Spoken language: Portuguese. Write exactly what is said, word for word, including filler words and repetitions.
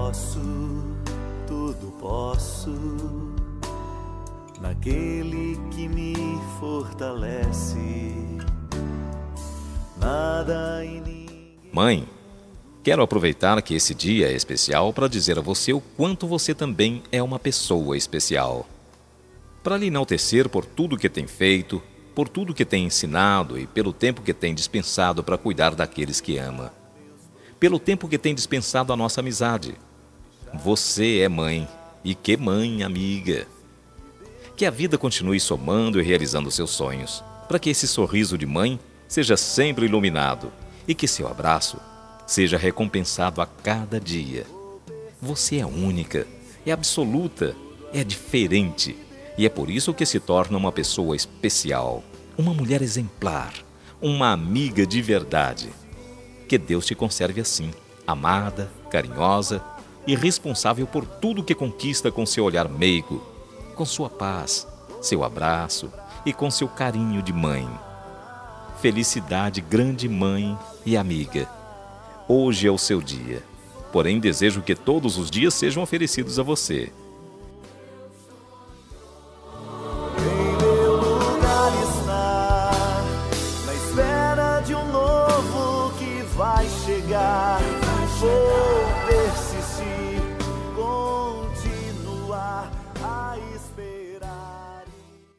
posso, tudo posso, naquele que me fortalece. Nada e ninguém. Mãe, quero aproveitar que esse dia é especial para dizer a você o quanto você também é uma pessoa especial. Para lhe enaltecer por tudo que tem feito, por tudo que tem ensinado e pelo tempo que tem dispensado para cuidar daqueles que ama. Pelo tempo que tem dispensado a nossa amizade. Você é mãe, e que mãe, amiga. Que a vida continue somando e realizando seus sonhos, para que esse sorriso de mãe seja sempre iluminado e que seu abraço seja recompensado a cada dia. Você é única, é absoluta, é diferente e é por isso que se torna uma pessoa especial, uma mulher exemplar, uma amiga de verdade. Que Deus te conserve assim, amada, carinhosa e responsável por tudo que conquista com seu olhar meigo, com sua paz, seu abraço e com seu carinho de mãe. Felicidade, grande mãe e amiga. Hoje é o seu dia, porém desejo que todos os dias sejam oferecidos a você. Em meu lugar está, na espera de um novo que vai chegar.